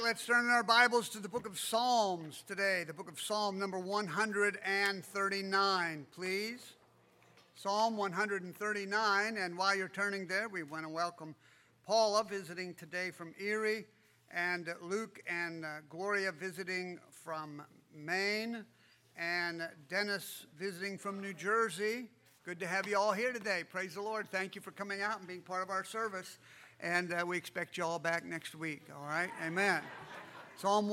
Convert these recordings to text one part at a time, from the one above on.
let's turn in our Bibles to the book of Psalms today. The book of Psalm number 139, please. Psalm 139, and while you're turning there, we want to welcome Paula visiting today from Erie, and Luke and Gloria visiting from Maine, and Dennis visiting from New Jersey. Good to have you all here today. Praise the Lord. Thank you for coming out and being part of our service. And we expect you all back next week, all right? Amen. Psalm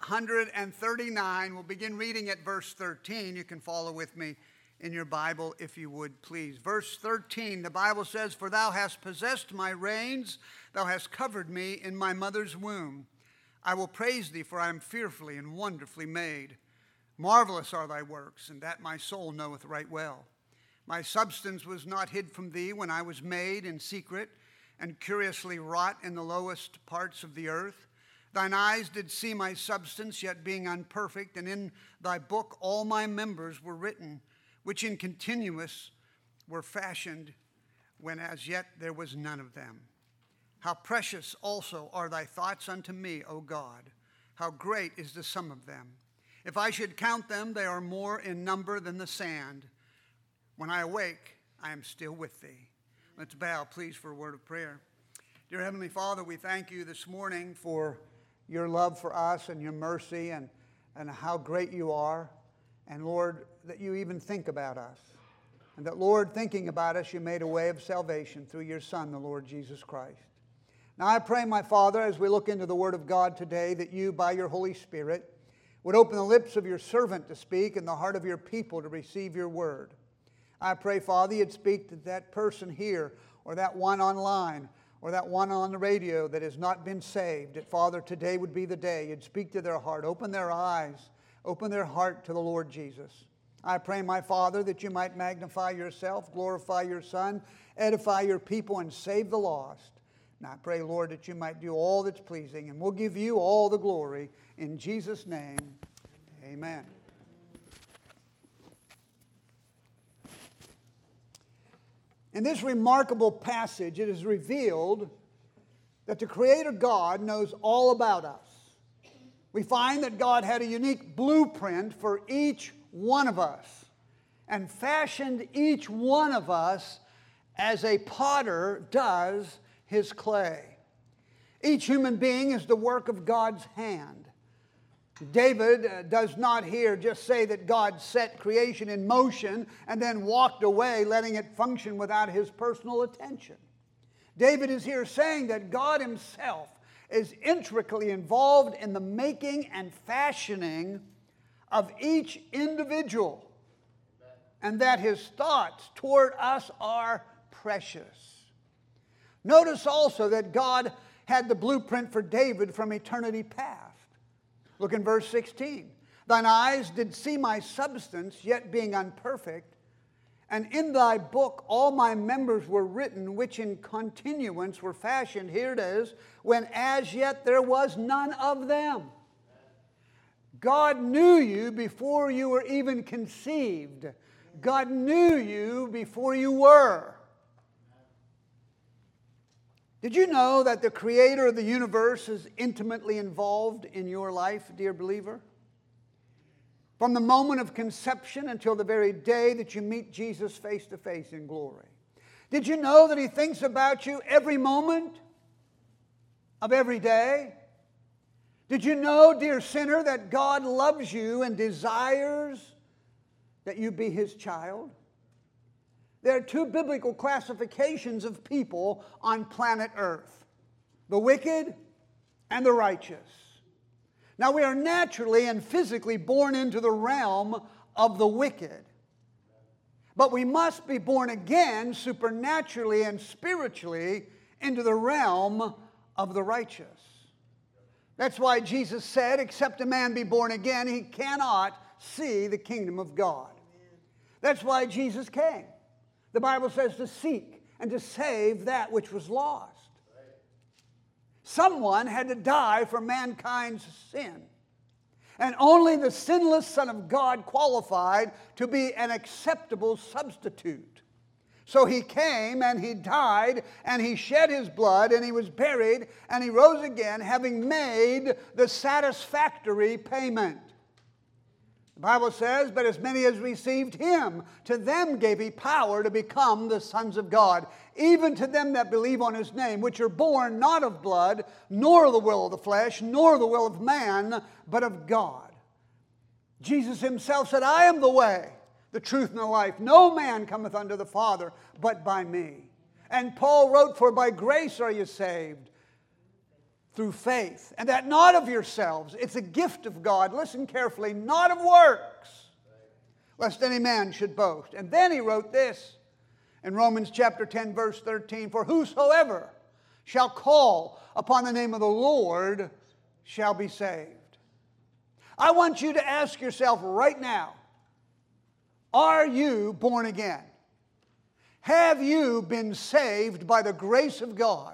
139, we'll begin reading at verse 13. You can follow with me in your Bible if you would, please. Verse 13, the Bible says, "For thou hast possessed my reins, thou hast covered me in my mother's womb. I will praise thee, for I am fearfully and wonderfully made. Marvelous are thy works, and that my soul knoweth right well. My substance was not hid from thee when I was made in secret, and curiously wrought in the lowest parts of the earth. Thine eyes did see my substance, yet being unperfect, and in thy book all my members were written, which in continuance were fashioned, when as yet there was none of them. How precious also are thy thoughts unto me, O God! How great is the sum of them! If I should count them, they are more in number than the sand. When I awake, I am still with thee." Let's bow, please, for a word of prayer. Dear Heavenly Father, we thank you this morning for your love for us and your mercy and how great you are. And Lord, that you even think about us. And that, Lord, thinking about us, you made a way of salvation through your Son, the Lord Jesus Christ. Now I pray, my Father, as we look into the Word of God today, that you, by your Holy Spirit, would open the lips of your servant to speak and the heart of your people to receive your word. I pray, Father, you'd speak to that person here or that one online or that one on the radio that has not been saved. That, Father, today would be the day you'd speak to their heart, open their eyes, open their heart to the Lord Jesus. I pray, my Father, that you might magnify yourself, glorify your Son, edify your people, and save the lost. And I pray, Lord, that you might do all that's pleasing, and we'll give you all the glory. In Jesus' name, amen. In this remarkable passage, it is revealed that the Creator God knows all about us. We find that God had a unique blueprint for each one of us and fashioned each one of us as a potter does his clay. Each human being is the work of God's hand. David does not here just say that God set creation in motion and then walked away, letting it function without his personal attention. David is here saying that God himself is intricately involved in the making and fashioning of each individual, and that his thoughts toward us are precious. Notice also that God had the blueprint for David from eternity past. Look in verse 16. "Thine eyes did see my substance, yet being unperfect, and in thy book all my members were written, which in continuance were fashioned," here it is, "when as yet there was none of them." God knew you before you were even conceived. God knew you before you were. Did you know that the Creator of the universe is intimately involved in your life, dear believer? From the moment of conception until the very day that you meet Jesus face to face in glory. Did you know that he thinks about you every moment of every day? Did you know, dear sinner, that God loves you and desires that you be his child? There are two biblical classifications of people on planet Earth: the wicked and the righteous. Now, we are naturally and physically born into the realm of the wicked. But we must be born again supernaturally and spiritually into the realm of the righteous. That's why Jesus said, except a man be born again, he cannot see the kingdom of God. That's why Jesus came. The Bible says to seek and to save that which was lost. Someone had to die for mankind's sin. And only the sinless Son of God qualified to be an acceptable substitute. So he came and he died and he shed his blood and he was buried and he rose again, having made the satisfactory payment. The Bible says, but as many as received him, to them gave he power to become the sons of God, even to them that believe on his name, which are born not of blood, nor the will of the flesh, nor the will of man, but of God. Jesus himself said, I am the way, the truth, and the life. No man cometh unto the Father but by me. And Paul wrote, for by grace are you saved, through faith, and that not of yourselves. It's a gift of God. Listen carefully, not of works, lest any man should boast. And then he wrote this in Romans chapter 10, verse 13, for whosoever shall call upon the name of the Lord shall be saved. I want you to ask yourself right now, are you born again? Have you been saved by the grace of God?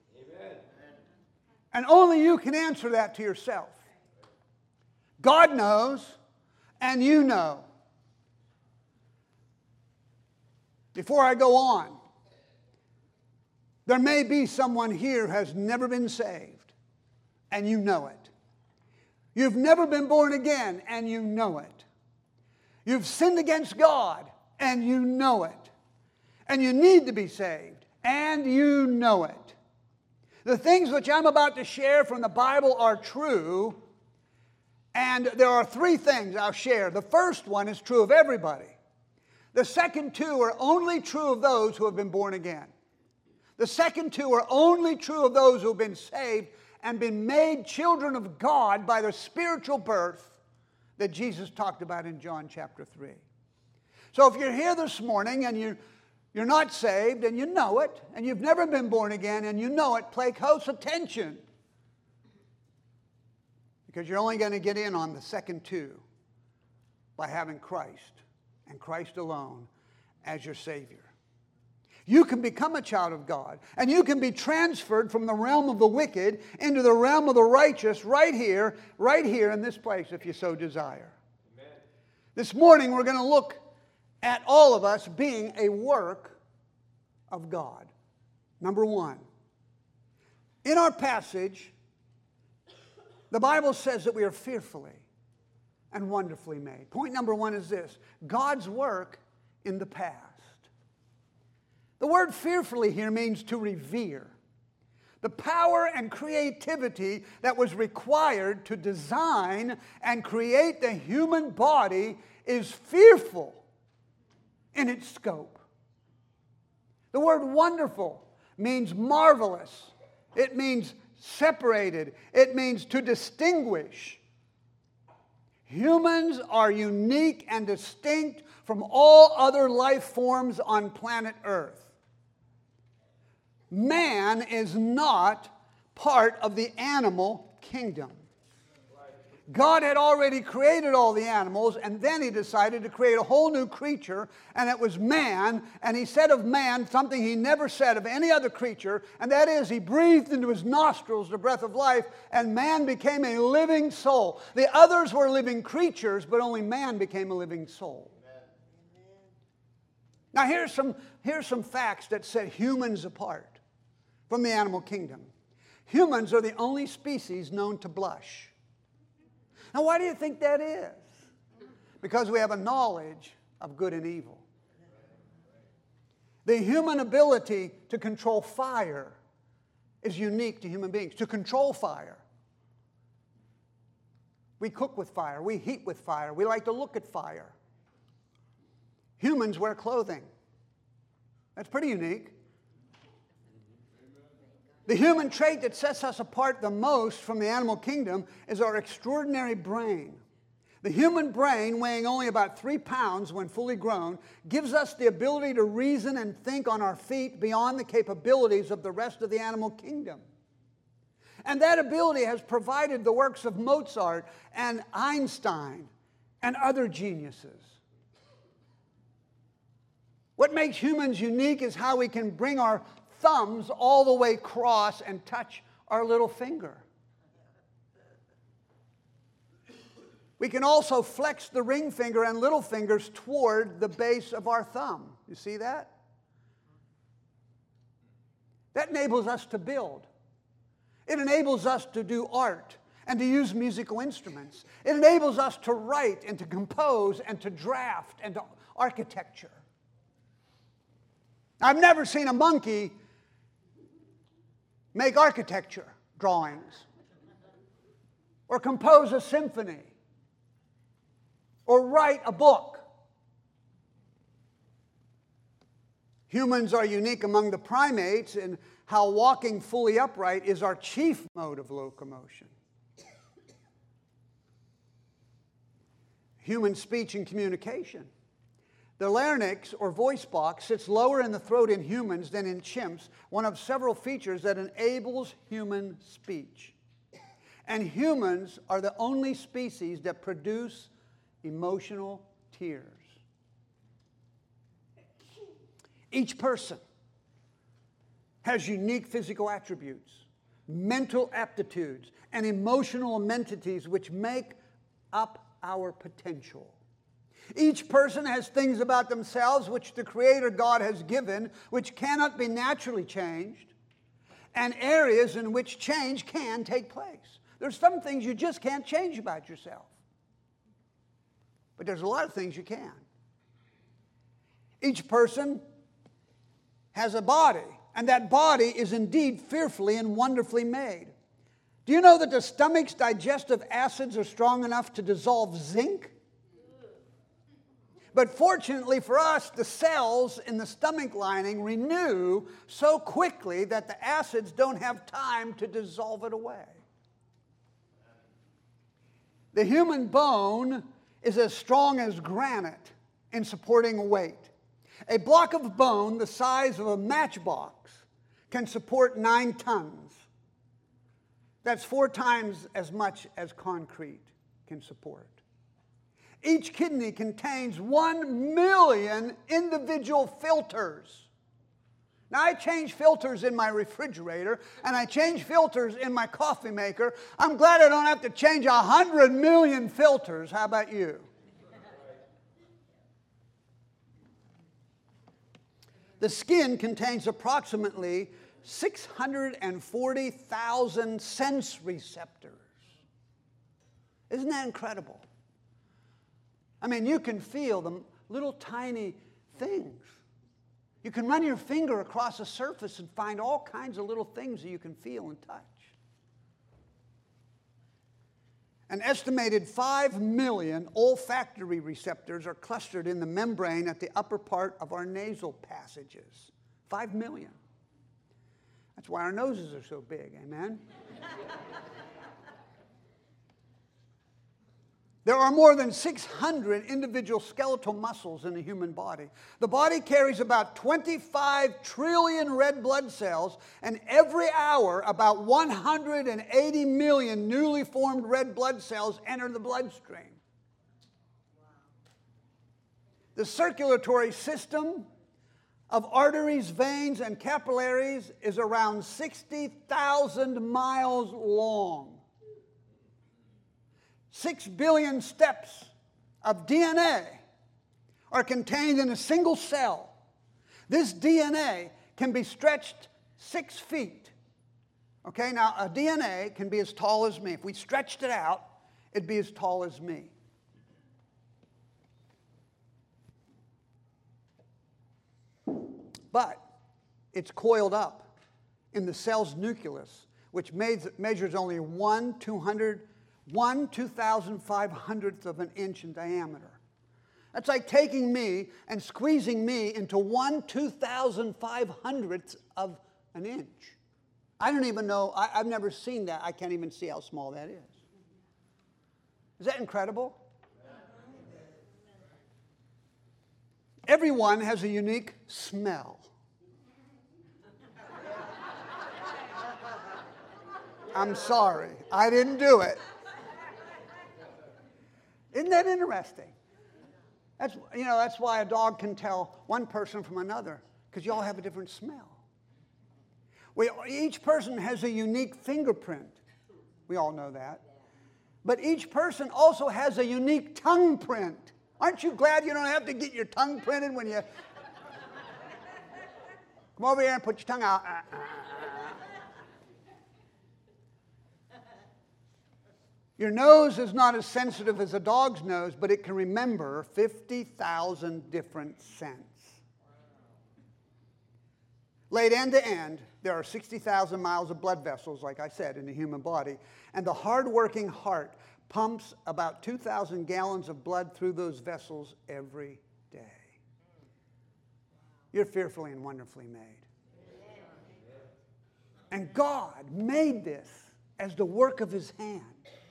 And only you can answer that to yourself. God knows, and you know. Before I go on, there may be someone here who has never been saved, and you know it. You've never been born again, and you know it. You've sinned against God, and you know it. And you need to be saved, and you know it. The things which I'm about to share from the Bible are true, and there are three things I'll share. The first one is true of everybody. The second two are only true of those who have been born again. The second two are only true of those who have been saved and been made children of God by the spiritual birth that Jesus talked about in John chapter 3. So if you're here this morning and you're not saved and you know it, and you've never been born again and you know it, pay close attention. Because you're only going to get in on the second two by having Christ and Christ alone as your Savior. You can become a child of God, and you can be transferred from the realm of the wicked into the realm of the righteous right here in this place if you so desire. Amen. This morning we're going to look at all of us being a work of God. Number one, in our passage, the Bible says that we are fearfully and wonderfully made. Point number one is this: God's work in the past. The word fearfully here means to revere. The power and creativity that was required to design and create the human body is fearful in its scope. The word wonderful means marvelous. It means separated. It means to distinguish. Humans are unique and distinct from all other life forms on planet Earth. Man is not part of the animal kingdom. God had already created all the animals, and then he decided to create a whole new creature, and it was man. And he said of man something he never said of any other creature, and that is he breathed into his nostrils the breath of life, and man became a living soul. The others were living creatures, but only man became a living soul. Now here's some facts that set humans apart from the animal kingdom. Humans are the only species known to blush. Now, why do you think that is? Because we have a knowledge of good and evil. The human ability to control fire is unique to human beings. To control fire. We cook with fire. We heat with fire. We like to look at fire. Humans wear clothing. That's pretty unique. The human trait that sets us apart the most from the animal kingdom is our extraordinary brain. The human brain, weighing only about 3 pounds when fully grown, gives us the ability to reason and think on our feet beyond the capabilities of the rest of the animal kingdom. And that ability has provided the works of Mozart and Einstein and other geniuses. What makes humans unique is how we can bring our thumbs all the way across and touch our little finger. We can also flex the ring finger and little fingers toward the base of our thumb. You see that? That enables us to build. It enables us to do art and to use musical instruments. It enables us to write and to compose and to draft and to architecture. I've never seen a monkey make architecture drawings or compose a symphony or write a book. Humans are unique among the primates in how walking fully upright is our chief mode of locomotion. Human speech and communication. The larynx, or voice box, sits lower in the throat in humans than in chimps, one of several features that enables human speech. And humans are the only species that produce emotional tears. Each person has unique physical attributes, mental aptitudes, and emotional amenities which make up our potential. Each person has things about themselves which the Creator God has given, which cannot be naturally changed, and areas in which change can take place. There's some things you just can't change about yourself. But there's a lot of things you can. Each person has a body, and that body is indeed fearfully and wonderfully made. Do you know that the stomach's digestive acids are strong enough to dissolve zinc? But fortunately for us, the cells in the stomach lining renew so quickly that the acids don't have time to dissolve it away. The human bone is as strong as granite in supporting a weight. A block of bone the size of a matchbox can support 9 tons. That's 4 times as much as concrete can support. Each kidney contains 1 million individual filters. Now, I change filters in my refrigerator, and I change filters in my coffee maker. I'm glad I don't have to change 100 million filters. How about you? The skin contains approximately 640,000 sense receptors. Isn't that incredible? I mean, you can feel the little tiny things. You can run your finger across a surface and find all kinds of little things that you can feel and touch. An estimated 5 million olfactory receptors are clustered in the membrane at the upper part of our nasal passages. 5 million. That's why our noses are so big, amen? There are more than 600 individual skeletal muscles in the human body. The body carries about 25 trillion red blood cells, and every hour about 180 million newly formed red blood cells enter the bloodstream. The circulatory system of arteries, veins, and capillaries is around 60,000 miles long. 6 billion steps of DNA are contained in a single cell. This DNA can be stretched 6 feet. Okay, now a DNA can be as tall as me. If we stretched it out, it'd be as tall as me. But it's coiled up in the cell's nucleus, which measures only 1/2,500th of an inch in diameter. That's like taking me and squeezing me into 1/2,500th of an inch. I don't even know, I've never seen that. I can't even see how small that is. Is that incredible? Everyone has a unique smell. I'm sorry, I didn't do it. Isn't that interesting? That's why a dog can tell one person from another, because you all have a different smell. Each person has a unique fingerprint. We all know that. But each person also has a unique tongue print. Aren't you glad you don't have to get your tongue printed when you... Come over here and put your tongue out. Your nose is not as sensitive as a dog's nose, but it can remember 50,000 different scents. Laid end to end, there are 60,000 miles of blood vessels, like I said, in the human body. And the hard-working heart pumps about 2,000 gallons of blood through those vessels every day. You're fearfully and wonderfully made. And God made this as the work of His hand.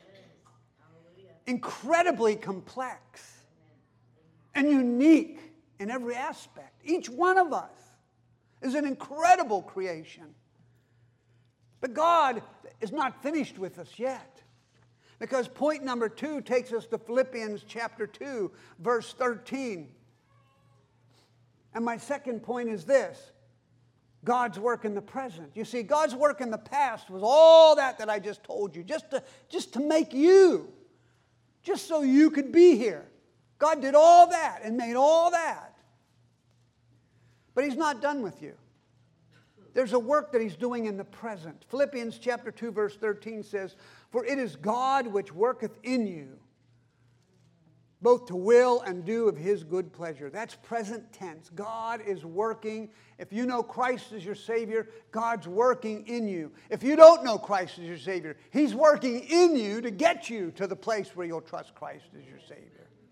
Incredibly complex and unique in every aspect. Each one of us is an incredible creation. But God is not finished with us yet. Because point number 2 takes us to Philippians chapter 2, verse 13. And my second point is this: God's work in the present. You see, God's work in the past was all that I just told you, just to make you, just so you could be here. God did all that and made all that. But He's not done with you. There's a work that He's doing in the present. Philippians chapter 2, verse 13 says, "For it is God which worketh in you, both to will and do of His good pleasure." That's present tense. God is working. If you know Christ as your Savior, God's working in you. If you don't know Christ as your Savior, He's working in you to get you to the place where you'll trust Christ as your Savior.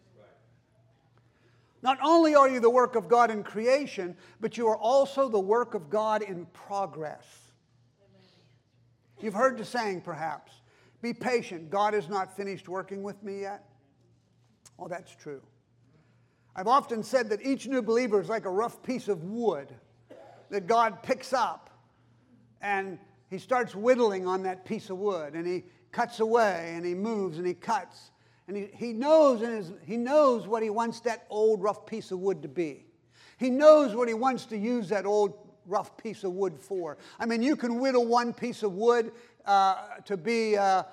Not only are you the work of God in creation, but you are also the work of God in progress. You've heard the saying, perhaps, "Be patient. God is not finished working with me yet." Oh, that's true. I've often said that each new believer is like a rough piece of wood that God picks up, and He starts whittling on that piece of wood, and He cuts away, and He moves, and He cuts. And he knows what He wants that old rough piece of wood to be. He knows what He wants to use that old rough piece of wood for. I mean, you can whittle one piece of wood to be a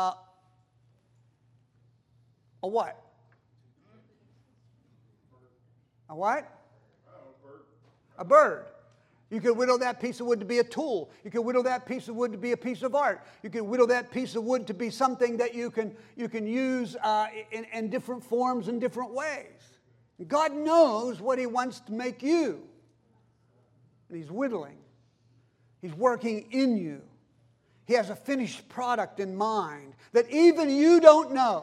what? A what? A bird. You could whittle that piece of wood to be a tool. You could whittle that piece of wood to be a piece of art. You could whittle that piece of wood to be something that you can use in different forms and different ways. God knows what He wants to make you. And He's whittling. He's working in you. He has a finished product in mind that even you don't know.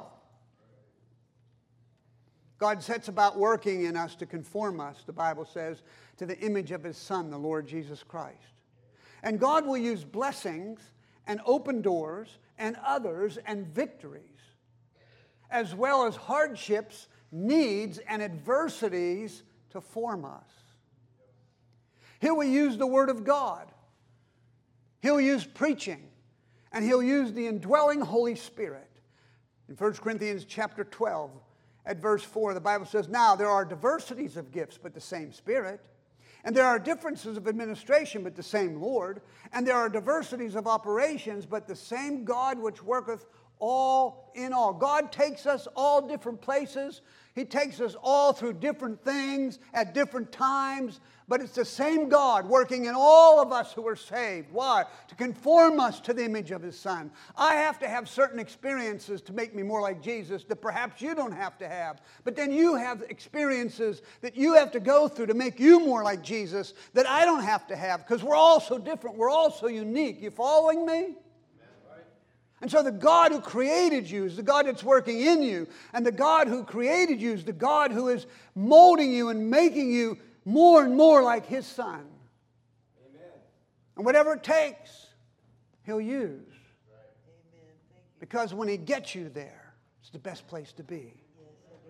God sets about working in us to conform us, the Bible says, to the image of His Son, the Lord Jesus Christ. And God will use blessings and open doors and others and victories, as well as hardships, needs, and adversities to form us. He'll use the Word of God. He'll use preaching. And He'll use the indwelling Holy Spirit. In 1 Corinthians chapter 12, at verse 4, the Bible says, "Now there are diversities of gifts, but the same Spirit. And there are differences of administration, but the same Lord. And there are diversities of operations, but the same God which worketh all in all." God takes us all different places. He takes us all through different things at different times. But it's the same God working in all of us who are saved. Why? To conform us to the image of His Son. I have to have certain experiences to make me more like Jesus that perhaps you don't have to have. But then you have experiences that you have to go through to make you more like Jesus that I don't have to have, because we're all so different. We're all so unique. You following me? And so the God who created you is the God that's working in you. And the God who created you is the God who is molding you and making you more and more like His Son. Amen. And whatever it takes, He'll use. Amen. Because when He gets you there, it's the best place to be. Yes, it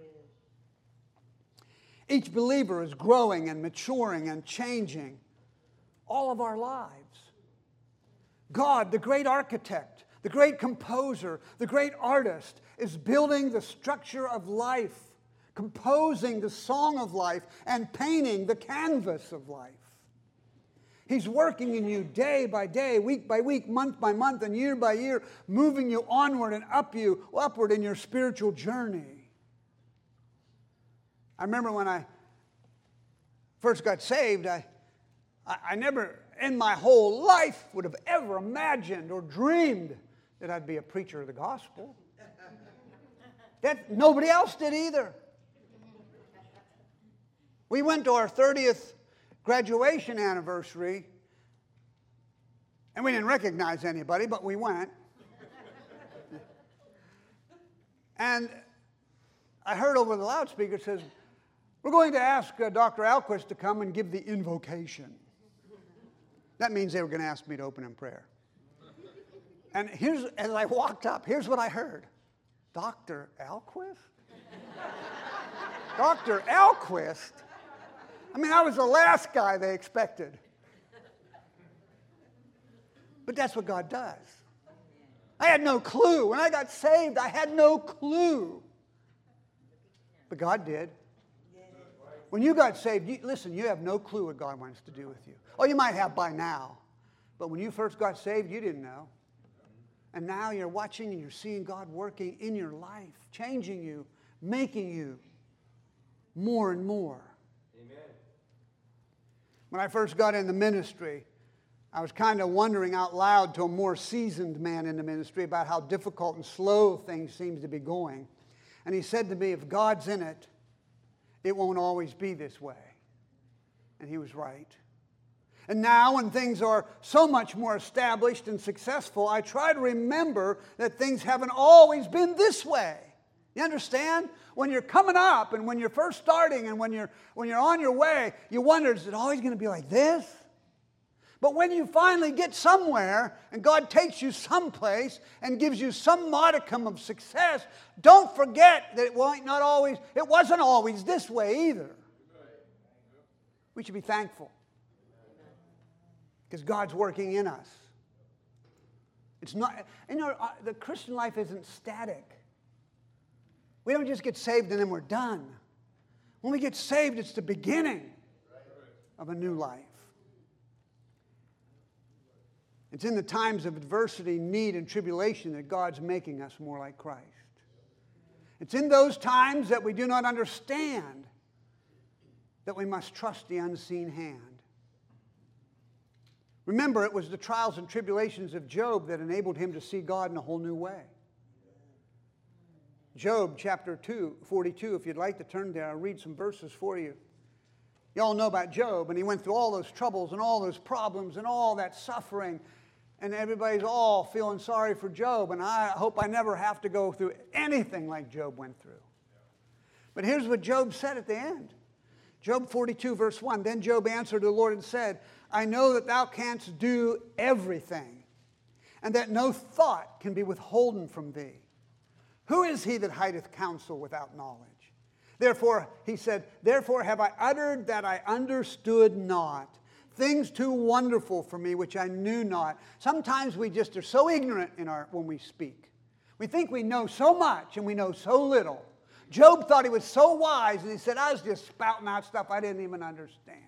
is. Each believer is growing and maturing and changing all of our lives. God, the great architect, the great composer, the great artist, is building the structure of life, composing the song of life, and painting the canvas of life. He's working in you day by day, week by week, month by month, and year by year, moving you onward and upward in your spiritual journey. I remember when I first got saved, I never in my whole life would have ever imagined or dreamed that I'd be a preacher of the gospel. That nobody else did either. We went to our 30th graduation anniversary, and we didn't recognize anybody, but we went. And I heard over the loudspeaker, it says, we're going to ask Dr. Alquist to come and give the invocation. That means they were going to ask me to open in prayer. And as I walked up, here's what I heard. Dr. Alquist? Dr. Alquist? I mean, I was the last guy they expected. But that's what God does. I had no clue. When I got saved, I had no clue. But God did. When you got saved, listen, you have no clue what God wants to do with you. Oh, you might have by now. But when you first got saved, you didn't know. And now you're watching and you're seeing God working in your life, changing you, making you more and more. Amen. When I first got in the ministry, I was kind of wondering out loud to a more seasoned man in the ministry about how difficult and slow things seem to be going. And he said to me, if God's in it, it won't always be this way. And he was right. And now when things are so much more established and successful, I try to remember that things haven't always been this way. You understand? When you're coming up and when you're first starting and when you're on your way, you wonder, is it always going to be like this? But when you finally get somewhere and God takes you someplace and gives you some modicum of success, don't forget that it wasn't always this way either. We should be thankful because God's working in us. It's not, the Christian life isn't static. We don't just get saved and then we're done. When we get saved, it's the beginning of a new life. It's in the times of adversity, need, and tribulation that God's making us more like Christ. It's in those times that we do not understand that we must trust the unseen hand. Remember, it was the trials and tribulations of Job that enabled him to see God in a whole new way. Job chapter 42, if you'd like to turn there, I'll read some verses for you. You all know about Job, and he went through all those troubles and all those problems and all that suffering, and everybody's all feeling sorry for Job, and I hope I never have to go through anything like Job went through. But here's what Job said at the end. Job 42, verse 1, then Job answered the Lord and said, I know that thou canst do everything, and that no thought can be withholden from thee. Who is he that hideth counsel without knowledge? Therefore, he said, therefore have I uttered that I understood not, things too wonderful for me which I knew not. Sometimes we just are so ignorant when we speak. We think we know so much and we know so little. Job thought he was so wise, and he said, I was just spouting out stuff I didn't even understand.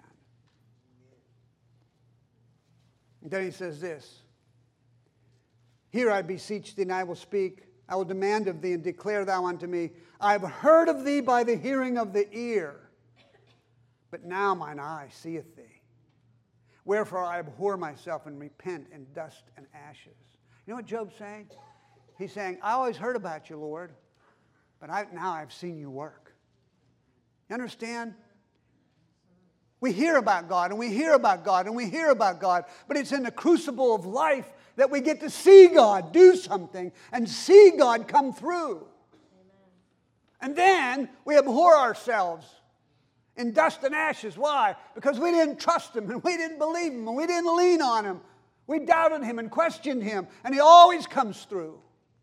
And then he says this, here I beseech thee, and I will speak. I will demand of thee, and declare thou unto me, I have heard of thee by the hearing of the ear, but now mine eye seeth thee. Wherefore I abhor myself and repent in dust and ashes. You know what Job's saying? He's saying, I always heard about you, Lord, but now I've seen you work. You understand? We hear about God, and we hear about God, and we hear about God, but it's in the crucible of life that we get to see God do something and see God come through. Amen. And then we abhor ourselves in dust and ashes. Why? Because we didn't trust Him, and we didn't believe Him, and we didn't lean on Him. We doubted Him and questioned Him, and He always comes through.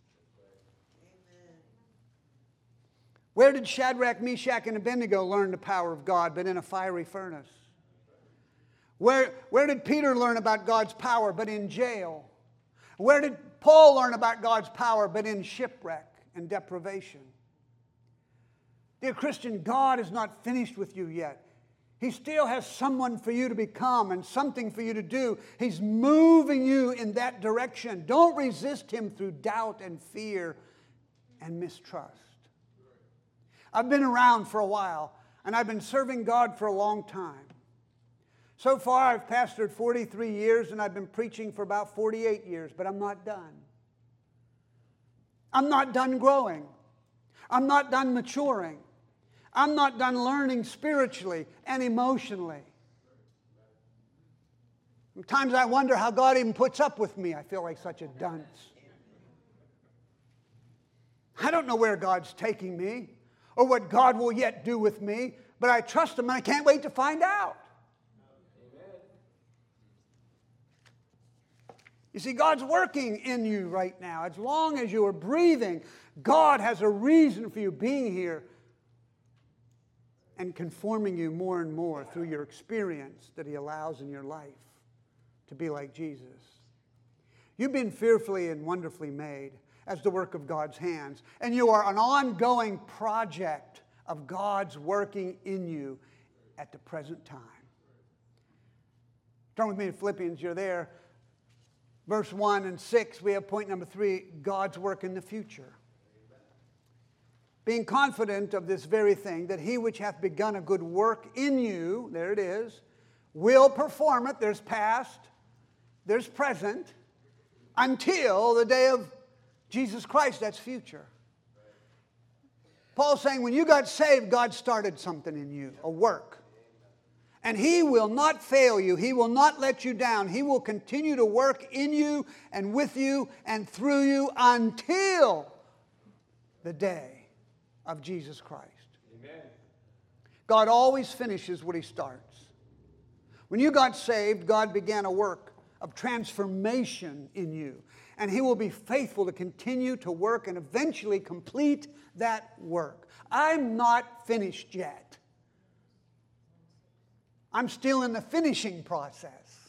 Where did Shadrach, Meshach, and Abednego learn the power of God but in a fiery furnace? Where did Peter learn about God's power but in jail? Where did Paul learn about God's power but in shipwreck and deprivation? Dear Christian, God is not finished with you yet. He still has someone for you to become and something for you to do. He's moving you in that direction. Don't resist Him through doubt and fear and mistrust. I've been around for a while, and I've been serving God for a long time. So far, I've pastored 43 years and I've been preaching for about 48 years, but I'm not done. I'm not done growing. I'm not done maturing. I'm not done learning spiritually and emotionally. Sometimes I wonder how God even puts up with me. I feel like such a dunce. I don't know where God's taking me or what God will yet do with me, but I trust Him and I can't wait to find out. You see, God's working in you right now. As long as you are breathing, God has a reason for you being here and conforming you more and more through your experience that He allows in your life to be like Jesus. You've been fearfully and wonderfully made as the work of God's hands, and you are an ongoing project of God's working in you at the present time. Turn with me to Philippians, you're there. Verse 1 and 6, we have point number 3, God's work in the future. Being confident of this very thing, that He which hath begun a good work in you, there it is, will perform it. There's past, there's present, until the day of Jesus Christ. That's future. Paul's saying when you got saved, God started something in you, a work. And He will not fail you. He will not let you down. He will continue to work in you and with you and through you until the day of Jesus Christ. Amen. God always finishes what He starts. When you got saved, God began a work of transformation in you. And He will be faithful to continue to work and eventually complete that work. I'm not finished yet. I'm still in the finishing process.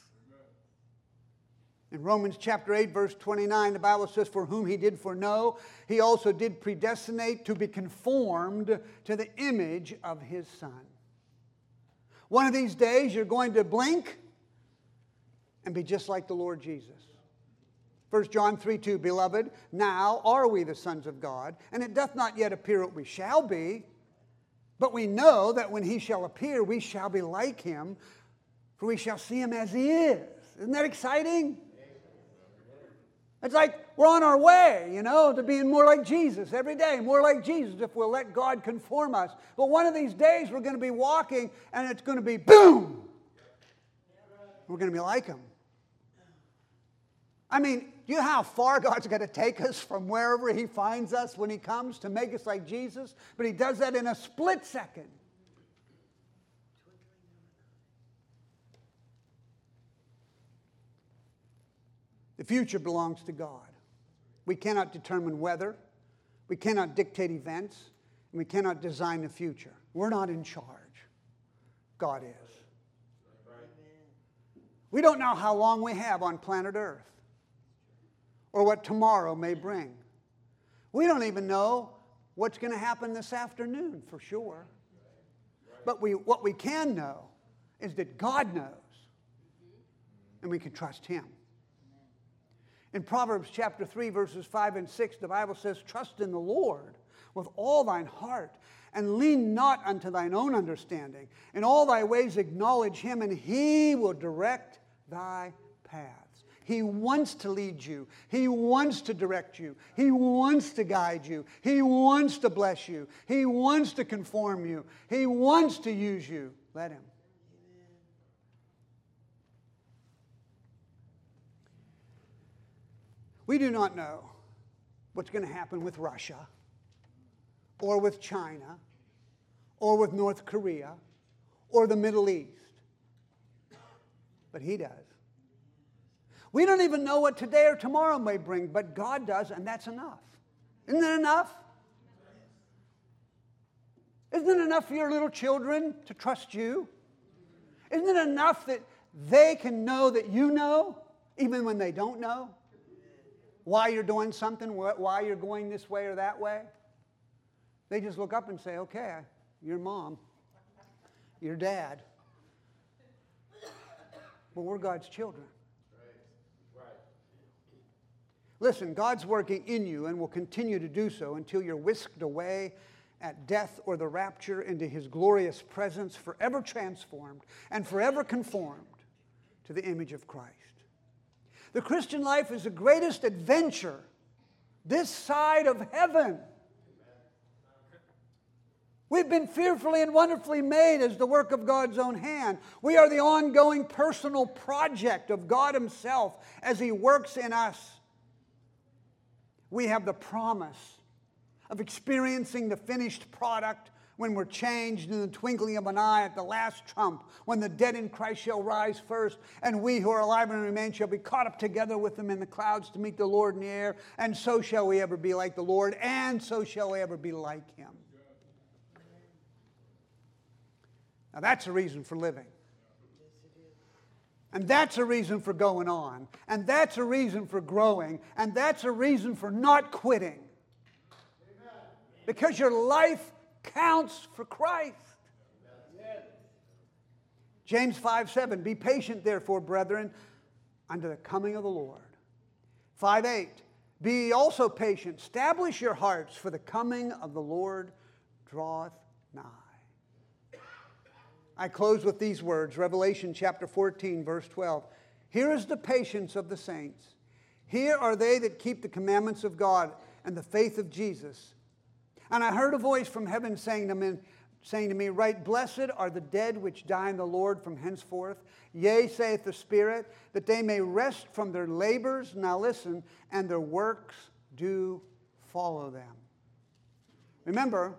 In Romans chapter 8, verse 29, the Bible says, for whom He did foreknow, He also did predestinate to be conformed to the image of His Son. One of these days, you're going to blink and be just like the Lord Jesus. 1 John 3:2, beloved, now are we the sons of God, and it doth not yet appear what we shall be, but we know that when He shall appear, we shall be like Him, for we shall see Him as He is. Isn't that exciting? It's like we're on our way, to being more like Jesus every day, more like Jesus if we'll let God conform us. But one of these days we're going to be walking and it's going to be boom! We're going to be like Him. I mean, do you know how far God's got to take us from wherever He finds us when He comes to make us like Jesus? But He does that in a split second. The future belongs to God. We cannot determine weather. We cannot dictate events. And we cannot design the future. We're not in charge. God is. We don't know how long we have on planet Earth, or what tomorrow may bring. We don't even know what's going to happen this afternoon for sure. But what we can know is that God knows, and we can trust Him. In Proverbs chapter 3, verses 5 and 6, the Bible says, trust in the Lord with all thine heart, and lean not unto thine own understanding. In all thy ways acknowledge Him, and He will direct thy paths. He wants to lead you. He wants to direct you. He wants to guide you. He wants to bless you. He wants to conform you. He wants to use you. Let Him. We do not know what's going to happen with Russia, or with China, or with North Korea, or the Middle East. But He does. We don't even know what today or tomorrow may bring, but God does, and that's enough. Isn't it enough? Isn't it enough for your little children to trust you? Isn't it enough that they can know that you know, even when they don't know? Why you're doing something, why you're going this way or that way? They just look up and say, okay, your mom, your dad. But we're God's children. Listen, God's working in you and will continue to do so until you're whisked away at death or the rapture into his glorious presence, forever transformed and forever conformed to the image of Christ. The Christian life is the greatest adventure this side of heaven. We've been fearfully and wonderfully made as the work of God's own hand. We are the ongoing personal project of God himself as he works in us. We have the promise of experiencing the finished product when we're changed in the twinkling of an eye at the last trump, when the dead in Christ shall rise first, and we who are alive and remain shall be caught up together with them in the clouds to meet the Lord in the air, and so shall we ever be like the Lord, and so shall we ever be like him. Now that's a reason for living. And that's a reason for going on. And that's a reason for growing. And that's a reason for not quitting. Because your life counts for Christ. James 5:7, be patient therefore, brethren, unto the coming of the Lord. 5:8, be also patient, establish your hearts, for the coming of the Lord draweth nigh. I close with these words, Revelation chapter 14, verse 12. Here is the patience of the saints. Here are they that keep the commandments of God and the faith of Jesus. And I heard a voice from heaven saying to me, right, blessed are the dead which die in the Lord from henceforth. Yea, saith the Spirit, that they may rest from their labors, now listen, and their works do follow them. Remember,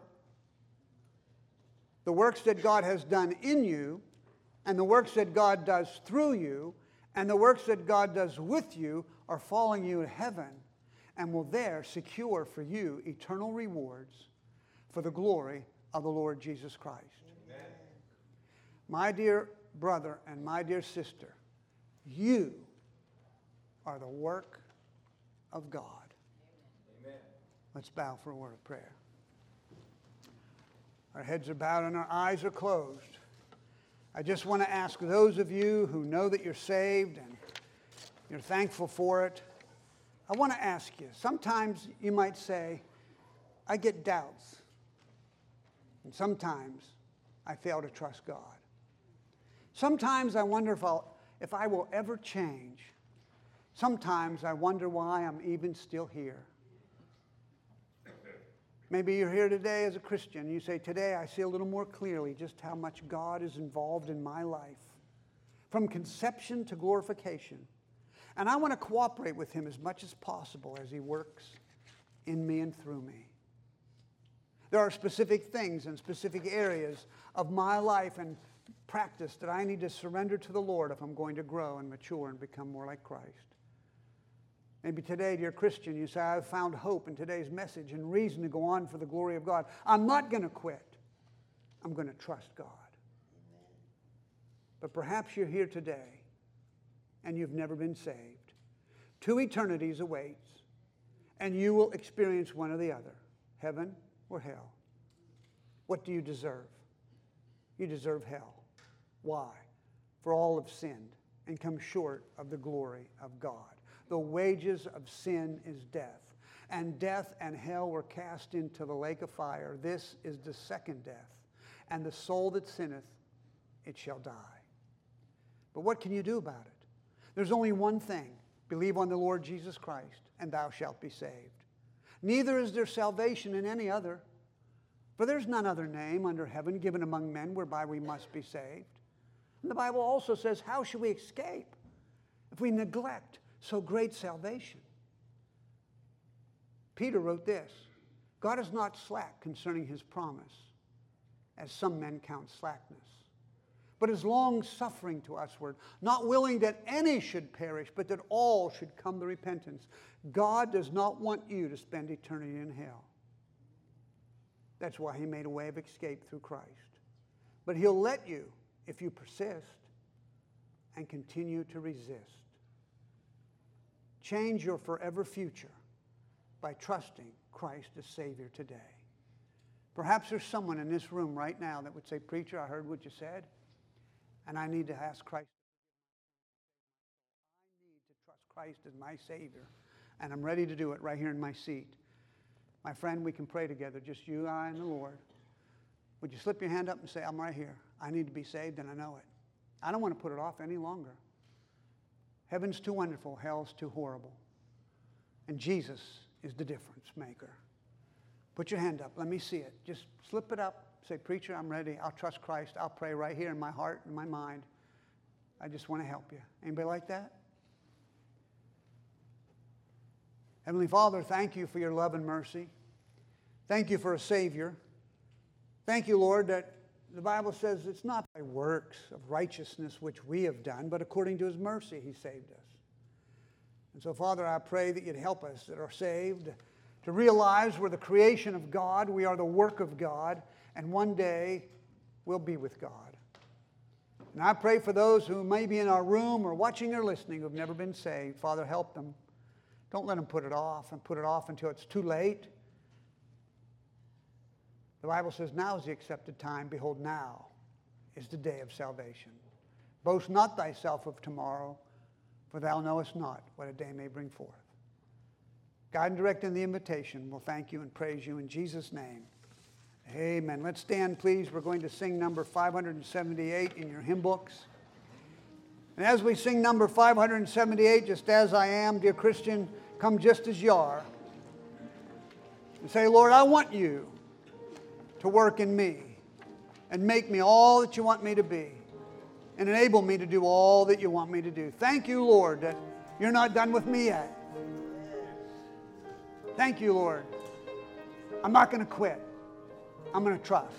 the works that God has done in you, and the works that God does through you, and the works that God does with you are following you in heaven and will there secure for you eternal rewards for the glory of the Lord Jesus Christ. Amen. My dear brother and my dear sister, you are the work of God. Amen. Let's bow for a word of prayer. Our heads are bowed and our eyes are closed. I just want to ask those of you who know that you're saved and you're thankful for it, I want to ask you, sometimes you might say, I get doubts. And sometimes I fail to trust God. Sometimes I wonder if I will ever change. Sometimes I wonder why I'm even still here. Maybe you're here today as a Christian. You say, today I see a little more clearly just how much God is involved in my life, from conception to glorification. And I want to cooperate with him as much as possible as he works in me and through me. There are specific things and specific areas of my life and practice that I need to surrender to the Lord if I'm going to grow and mature and become more like Christ. Maybe today, dear Christian, you say, I've found hope in today's message and reason to go on for the glory of God. I'm not going to quit. I'm going to trust God. Amen. But perhaps you're here today and you've never been saved. 2 eternities awaits, and you will experience one or the other, heaven or hell. What do you deserve? You deserve hell. Why? For all have sinned and come short of the glory of God. The wages of sin is death, and death and hell were cast into the lake of fire. This is the second death, and the soul that sinneth, it shall die. But what can you do about it? There's only one thing. Believe on the Lord Jesus Christ, and thou shalt be saved. Neither is there salvation in any other, for there's none other name under heaven given among men whereby we must be saved. And the Bible also says, how shall we escape if we neglect so great salvation? Peter wrote this, God is not slack concerning his promise, as some men count slackness, but is long-suffering to usward, not willing that any should perish, but that all should come to repentance. God does not want you to spend eternity in hell. That's why he made a way of escape through Christ. But he'll let you if you persist and continue to resist. Change your forever future by trusting Christ as Savior today. Perhaps there's someone in this room right now that would say, preacher, I heard what you said, and I need to ask Christ. I need to trust Christ as my Savior, and I'm ready to do it right here in my seat. My friend, we can pray together, just you, I, and the Lord. Would you slip your hand up and say, I'm right here. I need to be saved, and I know it. I don't want to put it off any longer. Heaven's too wonderful. Hell's too horrible. And Jesus is the difference maker. Put your hand up. Let me see it. Just slip it up. Say, preacher, I'm ready. I'll trust Christ. I'll pray right here in my heart and my mind. I just want to help you. Anybody like that? Heavenly Father, thank you for your love and mercy. Thank you for a Savior. Thank you, Lord, that the Bible says it's not by works of righteousness which we have done, but according to His mercy He saved us. And so, Father, I pray that you'd help us that are saved to realize we're the creation of God, we are the work of God, and one day we'll be with God. And I pray for those who may be in our room or watching or listening who have never been saved. Father, help them. Don't let them put it off until it's too late. The Bible says, now is the accepted time. Behold, now is the day of salvation. Boast not thyself of tomorrow, for thou knowest not what a day may bring forth. Guide and direct in the invitation. We'll thank you and praise you in Jesus' name. Amen. Let's stand, please. We're going to sing number 578 in your hymn books. And as we sing number 578, just as I am, dear Christian, come just as you are. And say, Lord, I want you to work in me and make me all that you want me to be and enable me to do all that you want me to do. Thank you, Lord, that you're not done with me yet. Thank you, Lord. I'm not going to quit. I'm going to trust.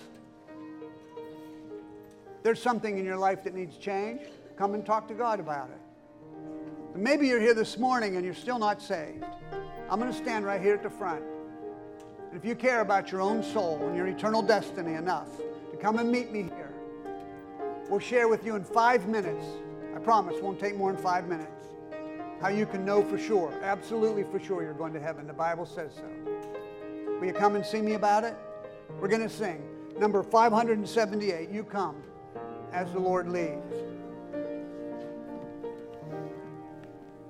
There's something in your life that needs change. Come and talk to God about it. And maybe you're here this morning and you're still not saved. I'm going to stand right here at the front. And if you care about your own soul and your eternal destiny enough to come and meet me here, we'll share with you in 5 minutes. I promise it won't take more than 5 minutes. How you can know for sure, absolutely for sure, you're going to heaven. The Bible says so. Will you come and see me about it? We're going to sing number 578. You come as the Lord leads.